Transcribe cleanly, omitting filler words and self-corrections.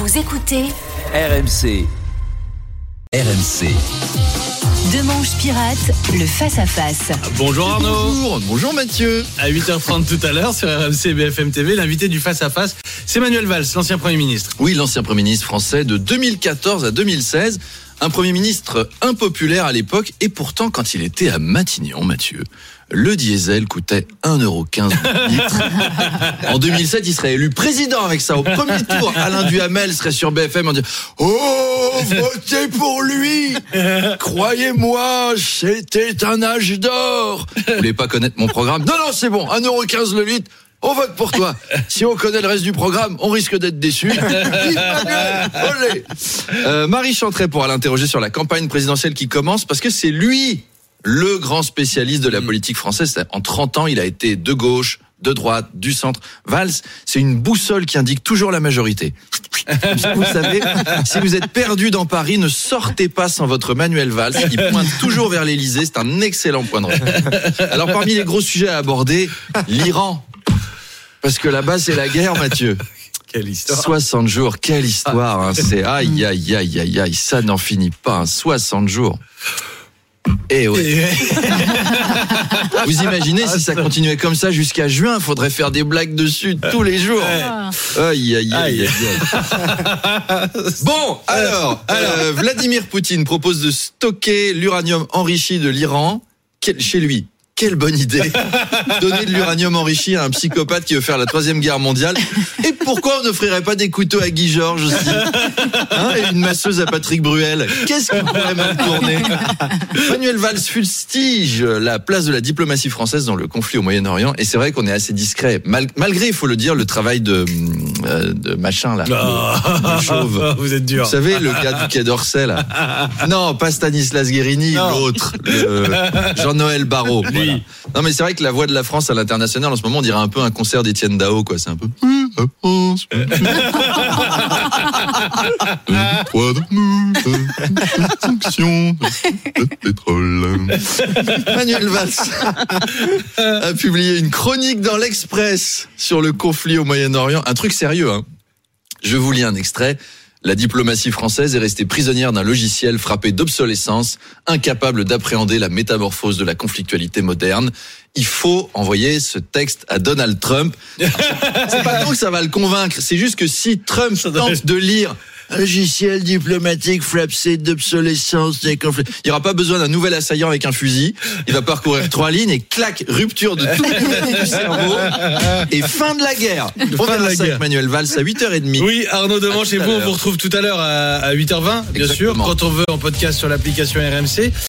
Vous écoutez RMC. Demanche pirate, le face-à-face. Bonjour Arnaud. Bonjour Mathieu. À 8h30 tout à l'heure sur RMC et BFM TV, l'invité du face-à-face, c'est Manuel Valls, l'ancien Premier ministre. Oui, l'ancien Premier ministre français de 2014 à 2016. Un Premier ministre impopulaire à l'époque et pourtant quand il était à Matignon, Mathieu, le diesel coûtait 1,15€ le litre. En 2007, il serait élu président avec ça. Au premier tour, Alain Duhamel serait sur BFM en disant « Oh, votez pour lui ! Croyez-moi, c'était un âge d'or !» Vous voulez pas connaître mon programme ? Non, c'est bon, 1,15€ le litre. On vote pour toi. Si on connaît le reste du programme, on risque d'être déçus. Marie Chantret pourra l'interroger sur la campagne présidentielle qui commence parce que c'est lui le grand spécialiste de la politique française. En 30 ans, il a été de gauche, de droite, du centre. Valls, c'est une boussole qui indique toujours la majorité. Vous savez, si vous êtes perdu dans Paris, ne sortez pas sans votre Manuel Valls. Il pointe toujours vers l'Élysée. C'est un excellent point de repère. Alors, parmi les gros sujets à aborder, l'Iran. Parce que là-bas, c'est la guerre, Mathieu. Quelle histoire. 60 jours, quelle histoire. Hein. C'est aïe, ça n'en finit pas. Hein. 60 jours. Eh ouais. Vous imaginez si ça continuait comme ça jusqu'à juin, faudrait faire des blagues dessus tous les jours. Aïe. Bon, alors, Vladimir Poutine propose de stocker l'uranium enrichi de l'Iran chez lui. Quelle bonne idée. Donner de l'uranium enrichi à un psychopathe qui veut faire la 3e guerre mondiale. Et pourquoi on n'offrirait pas des couteaux à Guy Georges aussi, et une masseuse à Patrick Bruel? Qu'est-ce qui pourrait mal tourner? Manuel Valls fustige la place de la diplomatie française dans le conflit au Moyen-Orient. Et c'est vrai qu'on est assez discret. Malgré, il faut le dire, le travail de machin là. Le chauve. Vous êtes dur. Vous savez, le gars du Quai d'Orsay là. Non, pas Stanislas Guérini, l'autre. Jean-Noël Barrot. Voilà. Non mais c'est vrai que la voix de la France à l'international en ce moment on dirait un peu un concert d'Étienne Dao quoi, c'est un peu Manuel Valls a publié une chronique dans l'Express sur le conflit au Moyen-Orient, un truc sérieux hein. Je vous lis un extrait. La diplomatie française est restée prisonnière d'un logiciel frappé d'obsolescence, incapable d'appréhender la métamorphose de la conflictualité moderne. Il faut envoyer ce texte à Donald Trump. C'est pas tant que ça va le convaincre, c'est juste que si Trump tente de lire un logiciel diplomatique frappé d'obsolescence des conflits, il n'y aura pas besoin d'un nouvel assaillant avec un fusil. Il va parcourir 3 lignes et clac, rupture de tout le cerveau et fin de la guerre. On verra ça avec Manuel Valls à 8h30. Oui, Arnaud Demanche et vous, on vous retrouve tout à l'heure à 8h20, bien sûr, quand on veut en podcast sur l'application RMC.